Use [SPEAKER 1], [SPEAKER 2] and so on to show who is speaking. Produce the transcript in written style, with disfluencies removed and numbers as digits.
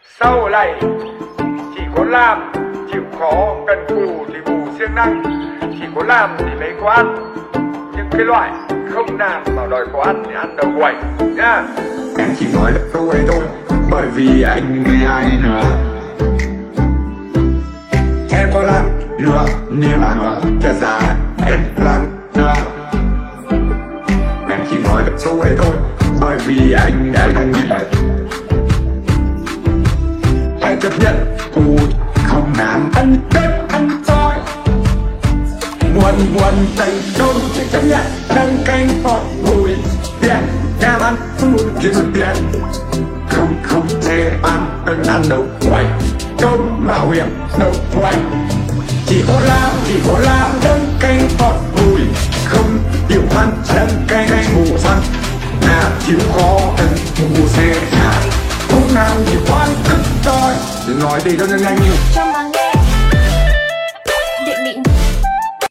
[SPEAKER 1] Sau này chỉ có làm chịu khó cần cù thì bù siêng năng, chỉ có làm thì mới có ăn. Những cái loại không làm mà đòi có ăn thì ăn đầu quẩy nhá.
[SPEAKER 2] Em chỉ nói được câu ấy thôi bởi vì anh nghe ai nữa. Em có làm nữa nhưng mà nó thật ra em làm nữa. Em chỉ nói được câu ấy thôi bởi vì anh đã không nghĩ. Hãy chấp nhận cù không làm ăn tết ăn soi. Muôn tay đôi chỉ chấp nhận đăng canh hoặc bùi tiền. Em ăn luôn kiếm được tiền. Không thể ăn đâu quay. Không mạo hiểm đâu quay. Chỉ có làm đăng canh hoặc bùi. Không chịu ăn đăng canh mù xăng. Chịu khó cần mù xe. Hôm nào thì quan cực tôi. Đừng nói đi cho nhanh nhanh.